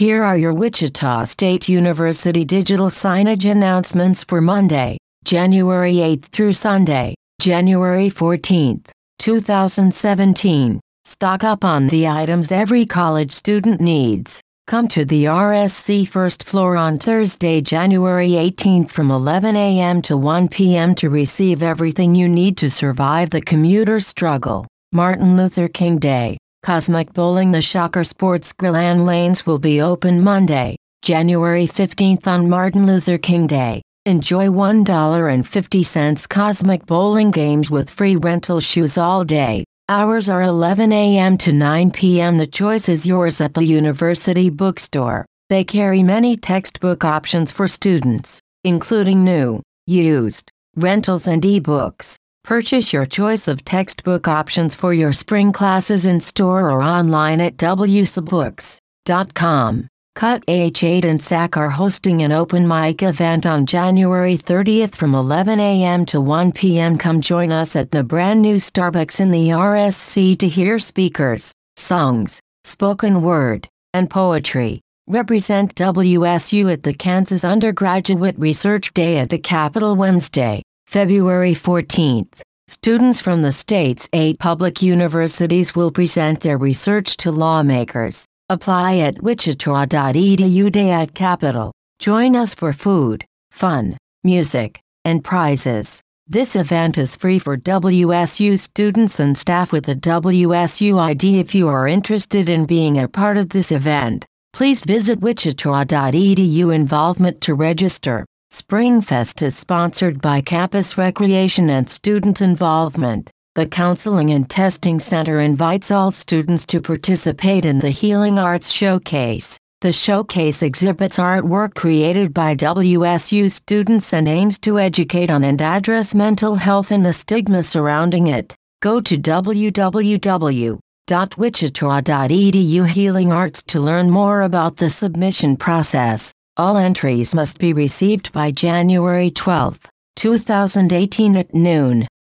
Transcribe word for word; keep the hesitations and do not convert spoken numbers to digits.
Here are your Wichita State University digital signage announcements for Monday, January eighth through Sunday, January fourteenth, two thousand seventeen. Stock up on the items every college student needs. Come to the R S C first floor on Thursday, January eighteenth from eleven a m to one p m to receive everything you need to survive the commuter struggle. Martin Luther King Day. Cosmic Bowling. The Shocker Sports Grill and Lanes will be open Monday, January fifteenth on Martin Luther King Day. Enjoy one dollar and fifty cents Cosmic Bowling games with free rental shoes all day. Hours are eleven a m to nine p m The choice is yours at the University Bookstore. They carry many textbook options for students, including new, used, rentals and ebooks. Purchase your choice of textbook options for your spring classes in store or online at w s books dot com. Cut H eight and S A C are hosting an open mic event on January thirtieth from eleven a m to one p m Come join us at the brand new Starbucks in the R S C to hear speakers, songs, spoken word, and poetry. Represent W S U at the Kansas Undergraduate Research Day at the Capitol Wednesday, February fourteenth. Students from the state's eight public universities will present their research to lawmakers. Apply at wichita dot e d u day at Capitol. Join us for food, fun, music, and prizes. This event is free for W S U students and staff with a W S U I D. If you are interested in being a part of this event, please visit wichita dot e d u involvement to register. Springfest is sponsored by Campus Recreation and Student Involvement. The Counseling and Testing Center invites all students to participate in the Healing Arts Showcase. The showcase exhibits artwork created by W S U students and aims to educate on and address mental health and the stigma surrounding it. Go to w w w dot wichita dot e d u Healing Arts to learn more about the submission process. All entries must be received by January twelfth, two thousand eighteen at noon.